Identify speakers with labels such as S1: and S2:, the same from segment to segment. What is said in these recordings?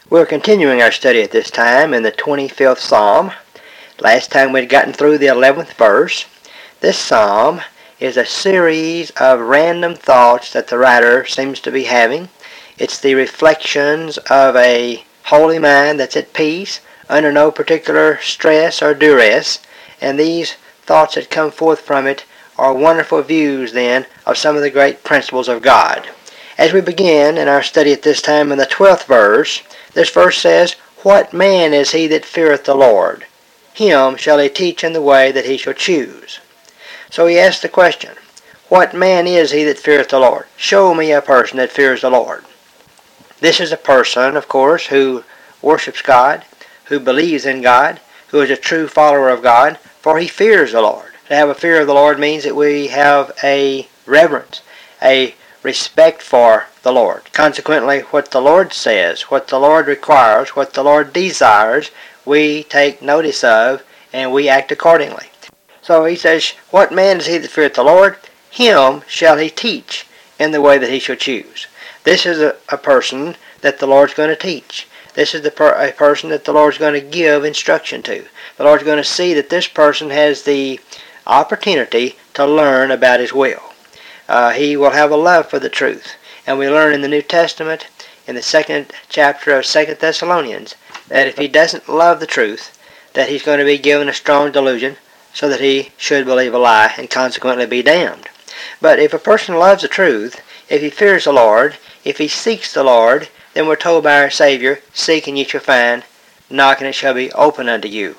S1: We're continuing our study at this time in the 25th Psalm. Last time we'd gotten through the 11th verse. This psalm is a series of random thoughts that the writer seems to be having. It's the reflections of a holy mind that's at peace, under no particular stress or duress, and these thoughts that come forth from it are wonderful views then of some of the great principles of God. As we begin in our study at this time in the 12th verse, this verse says, "What man is he that feareth the Lord? Him shall he teach in the way that he shall choose." So he asks the question, what man is he that feareth the Lord? Show me a person that fears the Lord. This is a person, of course, who worships God, who believes in God, who is a true follower of God, for he fears the Lord. To have a fear of the Lord means that we have a reverence, a respect for the Lord. Consequently, what the Lord says, what the Lord requires, what the Lord desires, we take notice of and we act accordingly. So he says, what man is he that feareth the Lord? Him shall he teach in the way that he shall choose. This is a person that the Lord's going to teach. This is a person that the Lord's going to give instruction to. The Lord's going to see that this person has the opportunity to learn about his will. He will have a love for the truth. And we learn in the New Testament, in the 2nd chapter of 2 Thessalonians, that if he doesn't love the truth, that he's going to be given a strong delusion so that he should believe a lie and consequently be damned. But if a person loves the truth, if he fears the Lord, if he seeks the Lord, then we're told by our Savior, "Seek and ye shall find, knock and it shall be open unto you."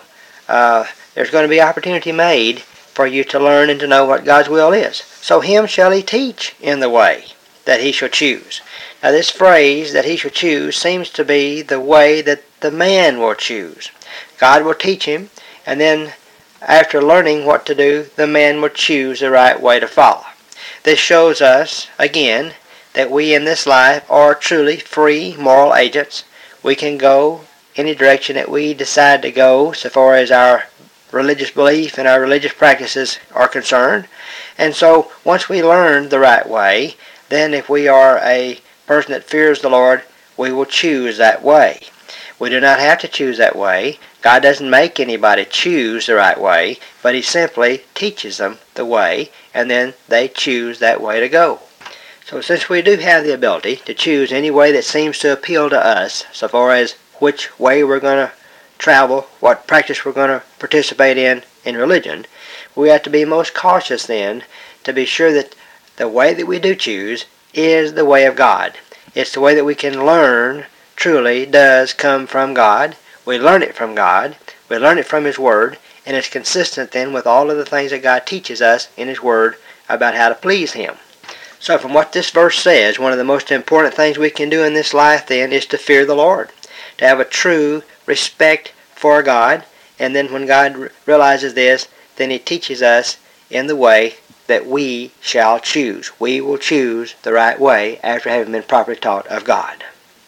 S1: There's going to be opportunity made for you to learn and to know what God's will is. So him shall he teach in the way that he shall choose. Now this phrase, that he shall choose, seems to be the way that the man will choose. God will teach him, and then after learning what to do, the man will choose the right way to follow. This shows us, again, that we in this life are truly free moral agents. We can go any direction that we decide to go so far as our religious belief and our religious practices are concerned. And so once we learn the right way, then if we are a person that fears the Lord, we will choose that way. We do not have to choose that way. God doesn't make anybody choose the right way, but he simply teaches them the way, and then they choose that way to go. So since we do have the ability to choose any way that seems to appeal to us, so far as which way we're going to travel, what practice we're going to participate in religion, we have to be most cautious then to be sure that the way that we do choose is the way of God. It's the way that we can learn truly does come from God. We learn it from God. We learn it from his word, and it's consistent then with all of the things that God teaches us in his word about how to please him. So from what this verse says, one of the most important things we can do in this life then is to fear the Lord, to have a true respect for God, and then when God realizes this, then he teaches us in the way that we shall choose. We will choose the right way after having been properly taught of God.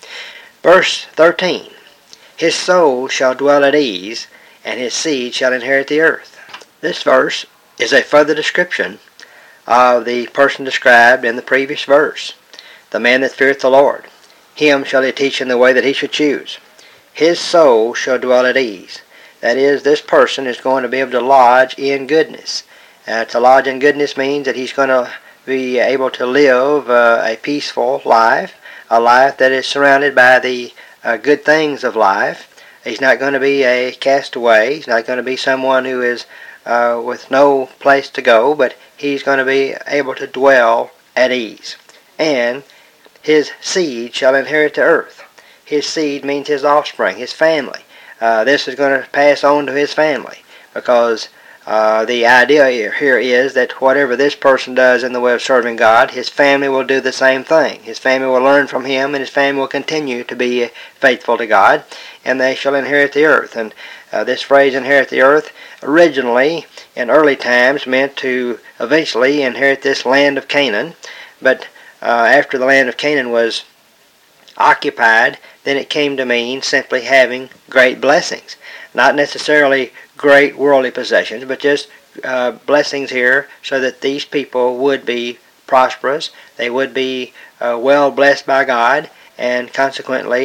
S1: Verse 13, his soul shall dwell at ease, and his seed shall inherit the earth. This verse is a further description of the person described in the previous verse, the man that feareth the Lord. Him shall he teach in the way that he should choose. His soul shall dwell at ease. That is, this person is going to be able to lodge in goodness. To lodge in goodness means that he's going to be able to live a peaceful life, a life that is surrounded by the good things of life. He's not going to be a castaway. He's not going to be someone who is with no place to go, but he's going to be able to dwell at ease. And his seed shall inherit the earth. His seed means his offspring, his family. This is going to pass on to his family, because the idea here is that whatever this person does in the way of serving God, his family will do the same thing. His family will learn from him, and his family will continue to be faithful to God, and they shall inherit the earth. And this phrase, inherit the earth, originally in early times meant to eventually inherit this land of Canaan, but after the land of Canaan was occupied, then it came to mean simply having great blessings. Not necessarily great worldly possessions, but just blessings here so that these people would be prosperous, they would be well blessed by God, and consequently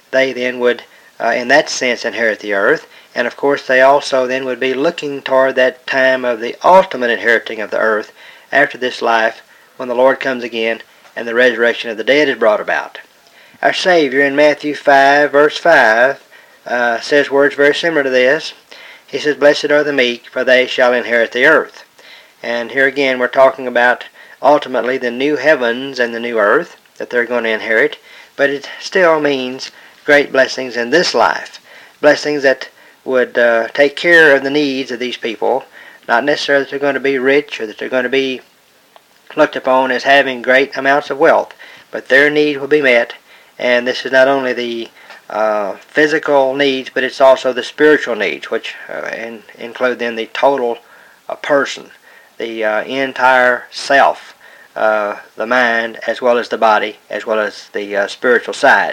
S1: they then would, in that sense, inherit the earth. And of course they also then would be looking toward that time of the ultimate inheriting of the earth after this life, when the Lord comes again and the resurrection of the dead is brought about. Our Savior in Matthew 5, verse 5, says words very similar to this. He says, "Blessed are the meek, for they shall inherit the earth." And here again we're talking about ultimately the new heavens and the new earth that they're going to inherit, but it still means great blessings in this life. Blessings that would take care of the needs of these people, not necessarily that they're going to be rich or that they're going to be looked upon as having great amounts of wealth, but their need will be met. And this is not only the physical needs, but it's also the spiritual needs, which include then the total person, the entire self, the mind as well as the body, as well as the spiritual side.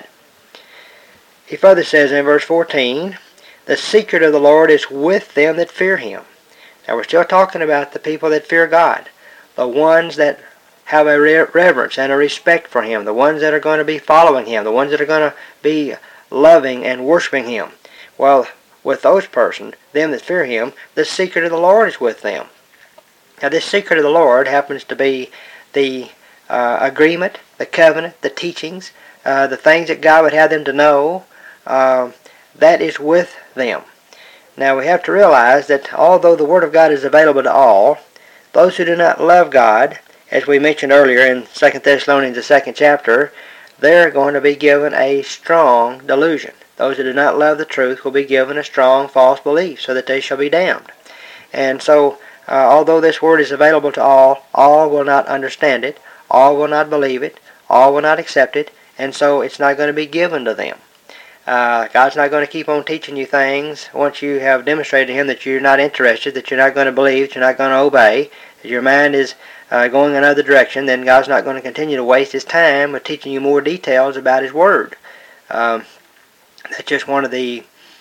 S1: He further says in verse 14, "The secret of the Lord is with them that fear him." Now we're still talking about the people that fear God, the ones that have a reverence and a respect for him, the ones that are going to be following him, the ones that are going to be loving and worshiping him. Well, with those persons, them that fear him, the secret of the Lord is with them. Now this secret of the Lord happens to be the agreement, the covenant, the teachings, the things that God would have them to know, that is with them. Now we have to realize that although the Word of God is available to all, those who do not love God, as we mentioned earlier in 2 Thessalonians, the 2nd chapter, they're going to be given a strong delusion. Those who do not love the truth will be given a strong false belief, so that they shall be damned. And so, although this Word is available to all will not understand it, all will not believe it, all will not accept it, and so it's not going to be given to them. God's not going to keep on teaching you things once you have demonstrated to him that you're not interested, that you're not going to believe, that you're not going to obey, that your mind is going another direction. Then God's not going to continue to waste his time with teaching you more details about his Word. That's just one of the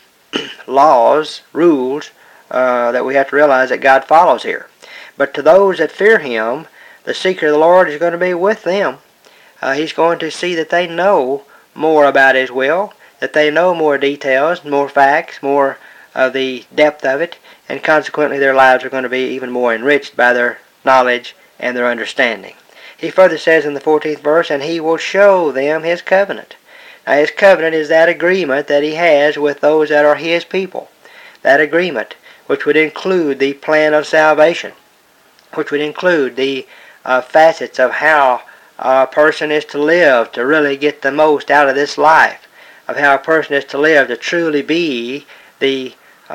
S1: laws, rules, that we have to realize that God follows here. But to those that fear him, the secret of the Lord is going to be with them. He's going to see that they know more about his will, that they know more details, more facts, more of the depth of it, and consequently their lives are going to be even more enriched by their knowledge and their understanding. He further says in the 14th verse, "And he will show them his covenant." Now his covenant is that agreement that he has with those that are his people. That agreement which would include the plan of salvation, which would include the facets of how a person is to live to really get the most out of this life, of how a person is to live to truly be the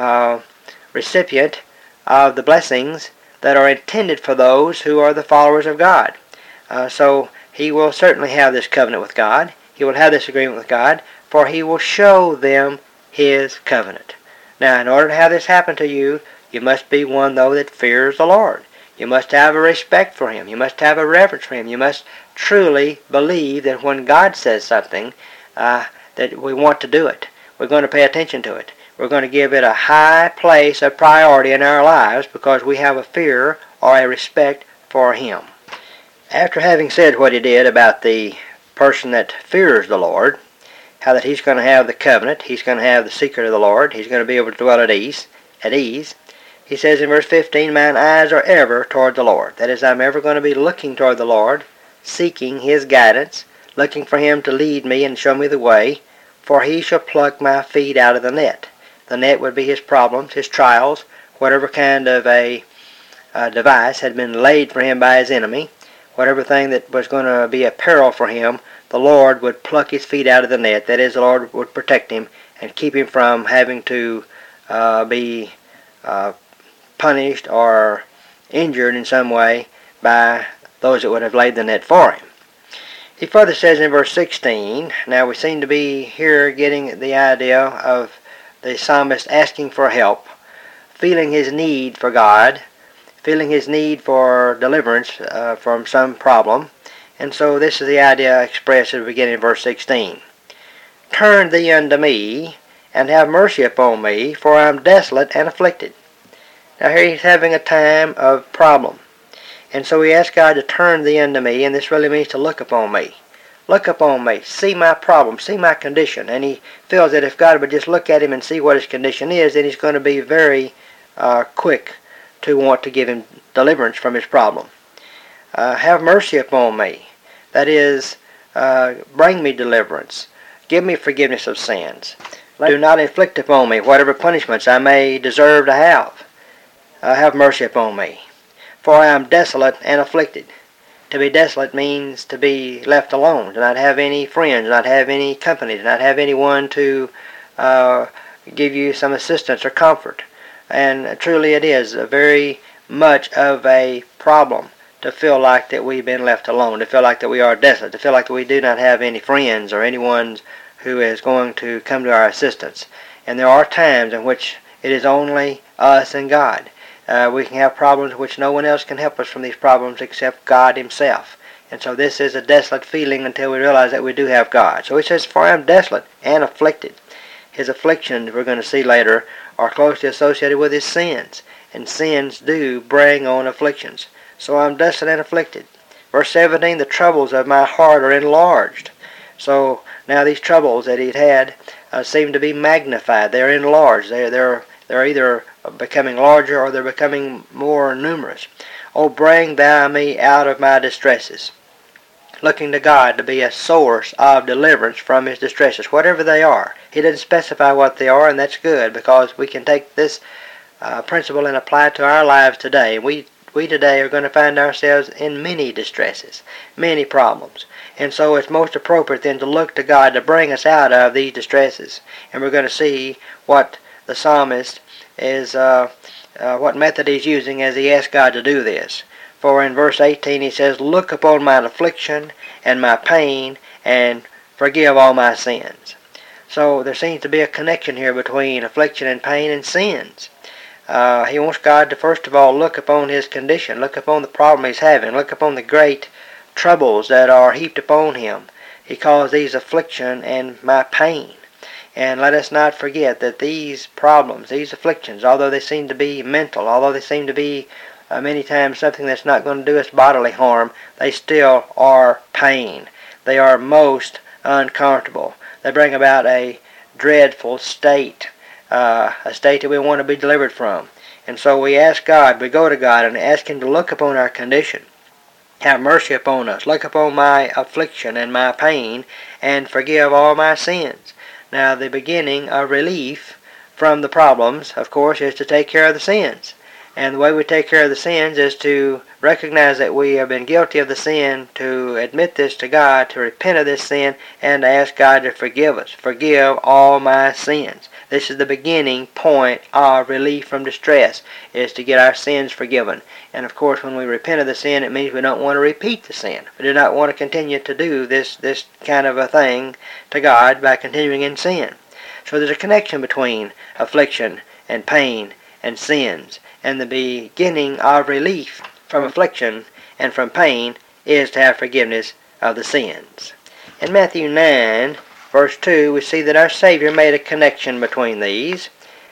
S1: recipient of the blessings that are intended for those who are the followers of God. So he will certainly have this covenant with God. He will have this agreement with God, for he will show them his covenant. Now, in order to have this happen to you, you must be one, though, that fears the Lord. You must have a respect for him. You must have a reverence for him. You must truly believe that when God says something, that we want to do it. We're going to pay attention to it. We're going to give it a high place of priority in our lives because we have a fear or a respect for him. After having said what he did about the person that fears the Lord, how that he's going to have the covenant, he's going to have the secret of the Lord, he's going to be able to dwell at ease, he says in verse 15, "Mine eyes are ever toward the Lord." That is, I'm ever going to be looking toward the Lord, seeking his guidance, looking for him to lead me and show me the way, for he shall pluck my feet out of the net. The net would be his problems, his trials, whatever kind of a device had been laid for him by his enemy, whatever thing that was going to be a peril for him, the Lord would pluck his feet out of the net. That is, the Lord would protect him and keep him from having to be punished or injured in some way by those that would have laid the net for him. He further says in verse 16, now we seem to be here getting the idea of the psalmist asking for help, feeling his need for God, feeling his need for deliverance from some problem. And so this is the idea expressed at the beginning of verse 16. "Turn thee unto me, and have mercy upon me, for I am desolate and afflicted." Now here he's having a time of problem. And so he asks God to turn thee unto me, and this really means to look upon me. look upon me, see my problem, see my condition. And he feels that if God would just look at him and see what his condition is, then he's going to be very quick to want to give him deliverance from his problem. Have mercy upon me. That is, bring me deliverance. Give me forgiveness of sins. Do not inflict upon me whatever punishments I may deserve to have. Have mercy upon me. For I am desolate and afflicted. To be desolate means to be left alone, to not have any friends, not have any company, to not have anyone to give you some assistance or comfort. And truly it is very much of a problem to feel like that we've been left alone, to feel like that we are desolate, to feel like that we do not have any friends or anyone who is going to come to our assistance. And there are times in which it is only us and God. We can have problems which no one else can help us from these problems except God himself. And so this is a desolate feeling until we realize that we do have God. So he says, for I am desolate and afflicted. His afflictions, we're going to see later, are closely associated with his sins. And sins do bring on afflictions. So I'm desolate and afflicted. Verse 17, the troubles of my heart are enlarged. So now these troubles that he'd had seem to be magnified. They're enlarged. They're either becoming larger or they're becoming more numerous. Oh, bring thou me out of my distresses. Looking to God to be a source of deliverance from his distresses, whatever they are. He didn't specify what they are, and that's good, because we can take this principle and apply it to our lives today. We today are going to find ourselves in many distresses, many problems. And so it's most appropriate then to look to God to bring us out of these distresses. And we're going to see what the psalmist is, what method he's using as he asks God to do this. For in verse 18 he says, look upon mine affliction and my pain and forgive all my sins. So there seems to be a connection here between affliction and pain and sins. He wants God to first of all look upon his condition, look upon the problem he's having, look upon the great troubles that are heaped upon him. He calls these affliction and my pain. And let us not forget that these problems, these afflictions, although they seem to be mental, although they seem to be many times something that's not going to do us bodily harm, they still are pain. They are most uncomfortable. They bring about a dreadful state, a state that we want to be delivered from. And so we ask God, we go to God and ask him to look upon our condition. Have mercy upon us. Look upon my affliction and my pain and forgive all my sins. Now the beginning of relief from the problems, of course, is to take care of the sins. And the way we take care of the sins is to recognize that we have been guilty of the sin, to admit this to God, to repent of this sin, and to ask God to forgive us. Forgive all my sins. This is the beginning point of relief from distress, is to get our sins forgiven. And of course, when we repent of the sin, it means we don't want to repeat the sin. We do not want to continue to do this kind of a thing to God by continuing in sin. So there's a connection between affliction and pain and sins. And the beginning of relief from affliction and from pain is to have forgiveness of the sins. In Matthew 9, verse 2, we see that our Savior made a connection between these.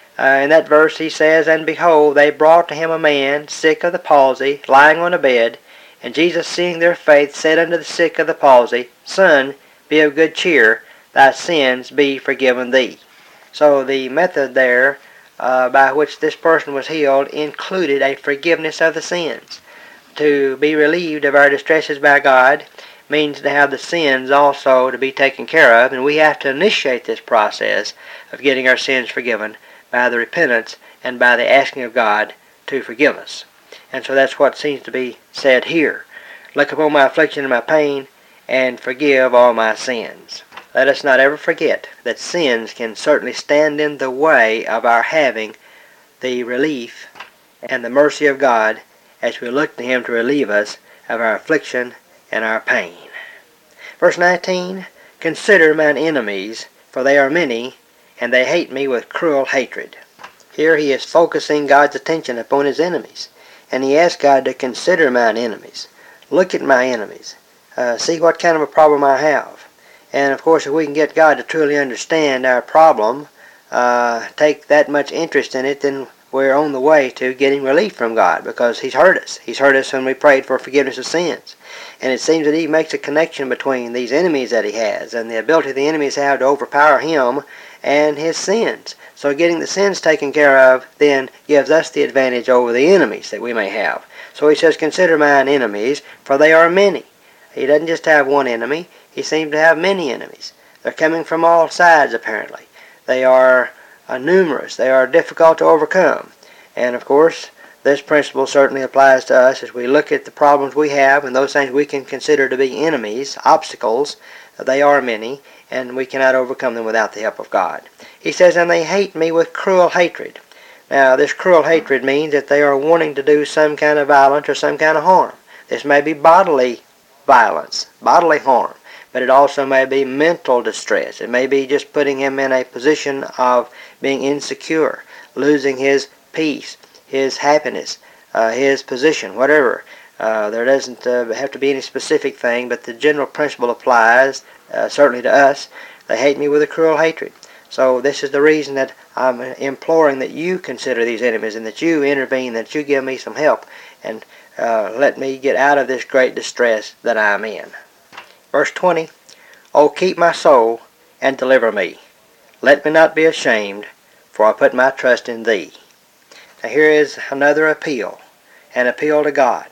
S1: In that verse he says, and behold, they brought to him a man sick of the palsy, lying on a bed. And Jesus, seeing their faith, said unto the sick of the palsy, Son, be of good cheer, thy sins be forgiven thee. So the method there by which this person was healed included a forgiveness of the sins. To be relieved of our distresses by God means to have the sins also to be taken care of, and we have to initiate this process of getting our sins forgiven by the repentance and by the asking of God to forgive us. And so that's what seems to be said here. Look upon my affliction and my pain and forgive all my sins. Let us not ever forget that sins can certainly stand in the way of our having the relief and the mercy of God as we look to him to relieve us of our affliction and our pain. Verse 19, consider mine enemies, for they are many, and they hate me with cruel hatred. Here he is focusing God's attention upon his enemies, and he asks God to consider mine enemies. Look at my enemies. See what kind of a problem I have. And of course, if we can get God to truly understand our problem, take that much interest in it, then we're on the way to getting relief from God, because He's heard us. He's heard us when we prayed for forgiveness of sins. And it seems that He makes a connection between these enemies that He has and the ability the enemies have to overpower Him and His sins. So getting the sins taken care of then gives us the advantage over the enemies that we may have. So He says, consider mine enemies, for they are many. He doesn't just have one enemy. He seems to have many enemies. They're coming from all sides, apparently. They are numerous. They are difficult to overcome. And of course, this principle certainly applies to us as we look at the problems we have and those things we can consider to be enemies, obstacles. They are many, and we cannot overcome them without the help of God. He says, and they hate me with cruel hatred. Now, this cruel hatred means that they are wanting to do some kind of violence or some kind of harm. This may be bodily violence, bodily harm, but it also may be mental distress. It may be just putting him in a position of being insecure, losing his peace, his happiness, his position, whatever. There doesn't have to be any specific thing, but the general principle applies certainly to us. They hate me with a cruel hatred. So this is the reason that I'm imploring that you consider these enemies and that you intervene, that you give me some help and let me get out of this great distress that I'm in. Verse 20, O keep my soul and deliver me. Let me not be ashamed, for I put my trust in Thee. Now here is another appeal, an appeal to God.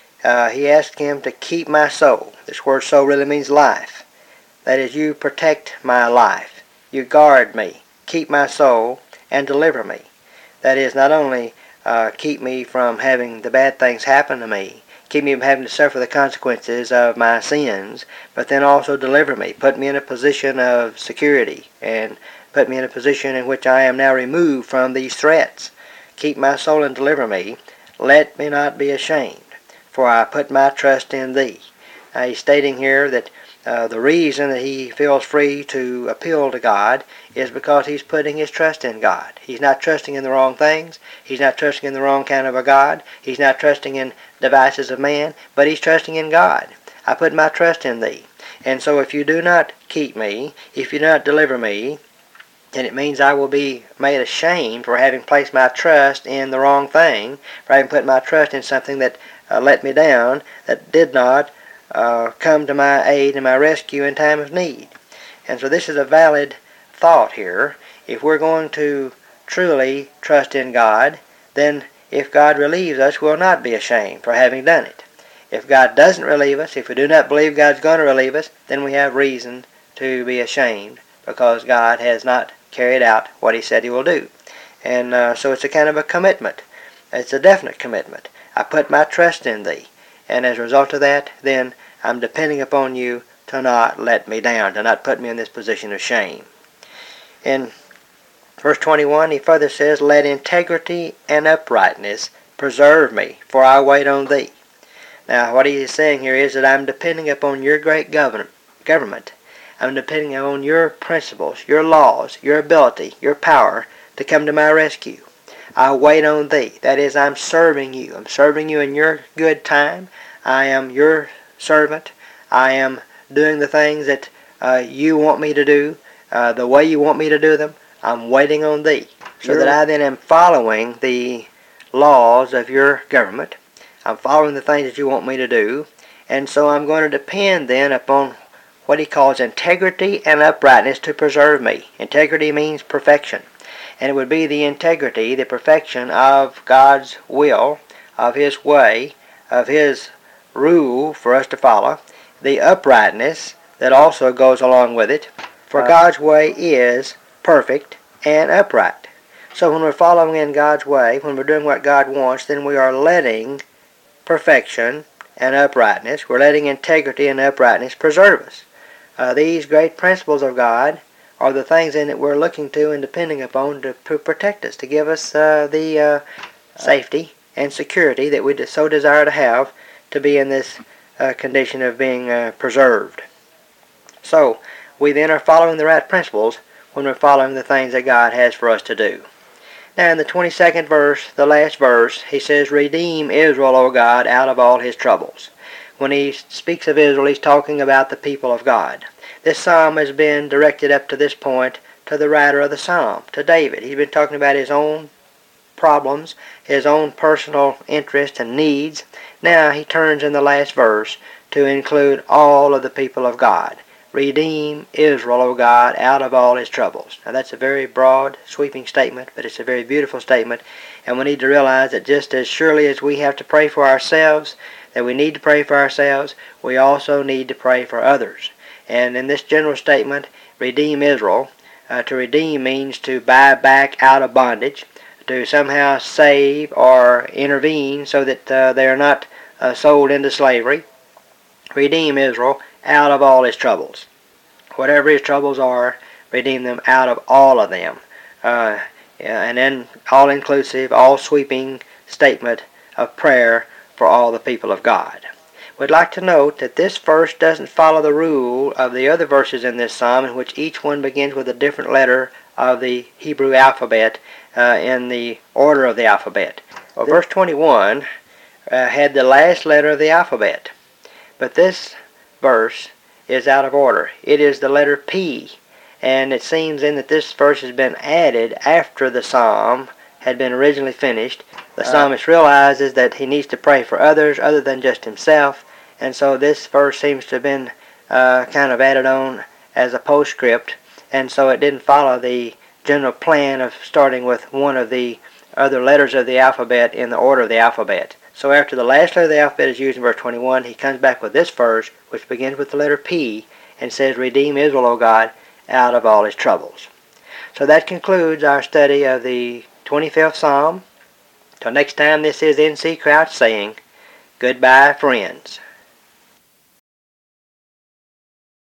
S1: He asked Him to keep my soul. This word soul really means life. That is, you protect my life. You guard me, keep my soul, and deliver me. That is, not only keep me from having the bad things happen to me, keep me from having to suffer the consequences of my sins, but then also deliver me, put me in a position of security, and put me in a position in which I am now removed from these threats. Keep my soul and deliver me. Let me not be ashamed, for I put my trust in Thee. Now he's stating here that the reason that he feels free to appeal to God is because he's putting his trust in God. He's not trusting in the wrong things. He's not trusting in the wrong kind of a God. He's not trusting in devices of man, but he's trusting in God. I put my trust in Thee. And so if you do not keep me, if you do not deliver me, then it means I will be made ashamed for having placed my trust in the wrong thing, for having put my trust in something that let me down, that did not come to my aid and my rescue in time of need. And so this is a valid thought here. If we're going to truly trust in God, then if God relieves us, we'll not be ashamed for having done it. If God doesn't relieve us, if we do not believe God's going to relieve us, then we have reason to be ashamed because God has not carried out what He said He will do. And so it's a kind of a commitment. It's a definite commitment. I put my trust in Thee. And as a result of that, then I'm depending upon You to not let me down, to not put me in this position of shame. In verse 21, he further says, Let integrity and uprightness preserve me, for I wait on Thee. Now, what he is saying here is that I'm depending upon Your great government. I'm depending on Your principles, Your laws, Your ability, Your power to come to my rescue. I wait on Thee. That is, I'm serving You. I'm serving You in Your good time. I am Your servant. I am doing the things that You want me to do, the way You want me to do them. I'm waiting on Thee. So that I then am following the laws of Your government. I'm following the things that You want me to do. And so I'm going to depend then upon what he calls integrity and uprightness to preserve me. Integrity means perfection. And it would be the integrity, the perfection of God's will, of His way, of His rule for us to follow. The uprightness that also goes along with it. For God's way is perfect and upright. So when we're following in God's way, when we're doing what God wants, then we are letting perfection and uprightness, we're letting integrity and uprightness preserve us. These great principles of God are the things in it we're looking to and depending upon to protect us, to give us the safety and security that we so desire to have to be in this condition of being preserved. So, we then are following the right principles when we're following the things that God has for us to do. Now in the 22nd verse, the last verse, he says, Redeem Israel, O God, out of all his troubles. When he speaks of Israel, he's talking about the people of God. This psalm has been directed up to this point to the writer of the psalm, to David. He's been talking about his own problems, his own personal interests and needs. Now he turns in the last verse to include all of the people of God. Redeem Israel, O God, out of all his troubles. Now that's a very broad, sweeping statement, but it's a very beautiful statement, and we need to realize that just as surely as we have to pray for ourselves, that we need to pray for ourselves, we also need to pray for others. And in this general statement, redeem Israel, to redeem means to buy back out of bondage, to somehow save or intervene so that they are not sold into slavery. Redeem Israel out of all his troubles. Whatever his troubles are, redeem them out of all of them. And then all-inclusive, all-sweeping statement of prayer for all the people of God. We'd like to note that this verse doesn't follow the rule of the other verses in this psalm, in which each one begins with a different letter of the Hebrew alphabet in the order of the alphabet. Well, verse 21 had the last letter of the alphabet, but this verse is out of order. It is the letter P, and it seems then that this verse has been added after the psalm had been originally finished. The psalmist realizes that he needs to pray for others other than just himself, and so this verse seems to have been kind of added on as a postscript, and so it didn't follow the general plan of starting with one of the other letters of the alphabet in the order of the alphabet. So after the last letter of the alphabet is used in verse 21, he comes back with this verse, which begins with the letter P, and says, Redeem Israel, O God, out of all his troubles. So that concludes our study of the 25th Psalm. Till next time, this is N.C. Crouch saying, goodbye, friends.